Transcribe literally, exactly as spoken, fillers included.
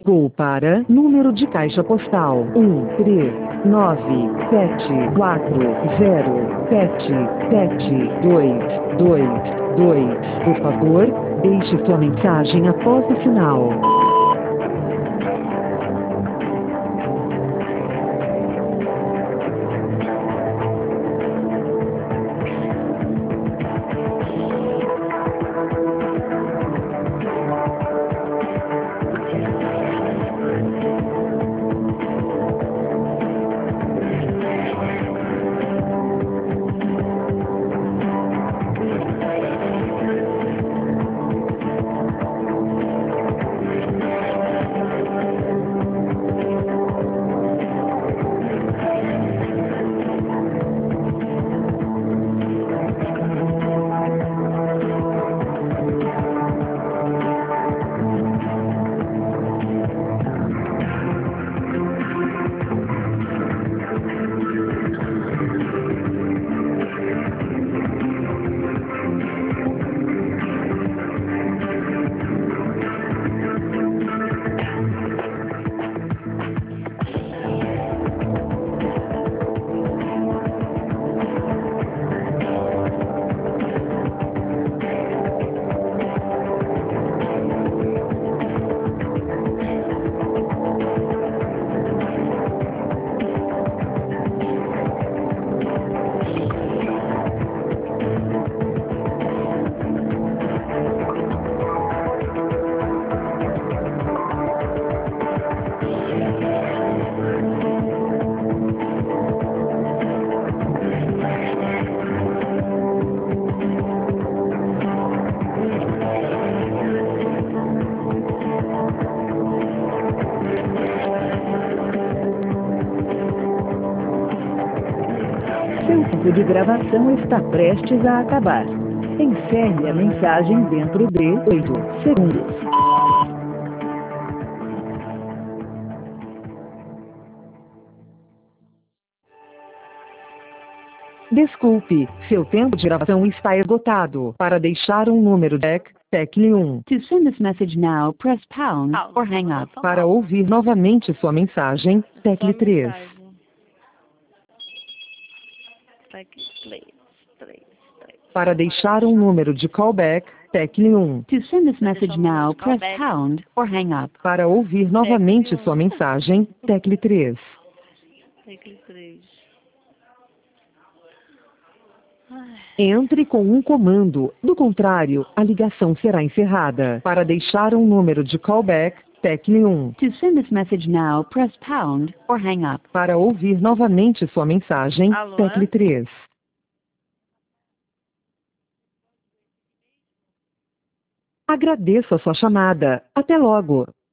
Ligou para número de caixa postal um três nove sete quatro zero sete sete dois dois dois. Por favor, deixe sua mensagem após o sinal. Seu tempo de gravação está prestes a acabar. Encerre a mensagem dentro de oito segundos. Desculpe, seu tempo de gravação está esgotado. Para deixar um número D E C, tecle um. To send this message now, press pound or hang up. Para ouvir novamente sua mensagem, tecle três. Para deixar um número de callback, tecle um. To send this message now, press pound or hang up. Para ouvir novamente sua mensagem, tecle três. Tecle três. Entre com um comando, do contrário, a ligação será encerrada. Para deixar um número de callback, tecle um. To send this message now, press pound or hang up. Para ouvir novamente sua mensagem, Alô? tecle três. Agradeço a sua chamada. Até logo.